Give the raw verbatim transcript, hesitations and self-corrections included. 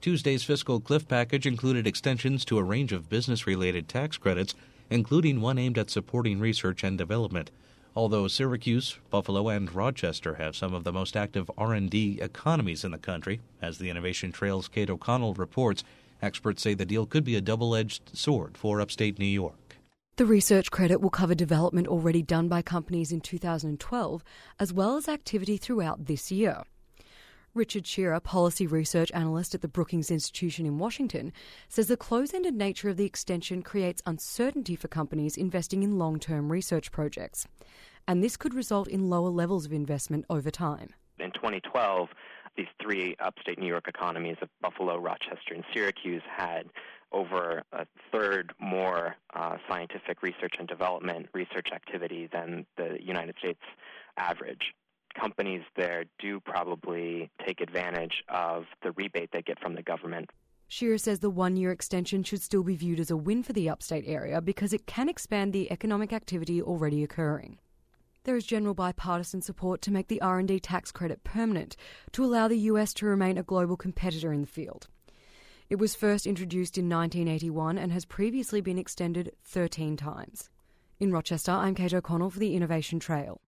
Tuesday's fiscal cliff package included extensions to a range of business-related tax credits, including one aimed at supporting research and development. Although Syracuse, Buffalo, and Rochester have some of the most active R and D economies in the country, as the Innovation Trail's Kate O'Connell reports, experts say the deal could be a double-edged sword for upstate New York. The research credit will cover development already done by companies in two thousand twelve, as well as activity throughout this year. Richard Shearer, policy research analyst at the Brookings Institution in Washington, says the close-ended nature of the extension creates uncertainty for companies investing in long-term research projects. And this could result in lower levels of investment over time. In twenty twelve, these three upstate New York economies of Buffalo, Rochester, and Syracuse had over a third more uh, scientific research and development research activity than the United States average. Companies there do probably take advantage of the rebate they get from the government. Shearer says the one-year extension should still be viewed as a win for the upstate area because it can expand the economic activity already occurring. There is general bipartisan support to make the R and D tax credit permanent to allow the U S to remain a global competitor in the field. It was first introduced in nineteen eighty-one and has previously been extended thirteen times. In Rochester, I'm Kate O'Connell for the Innovation Trail.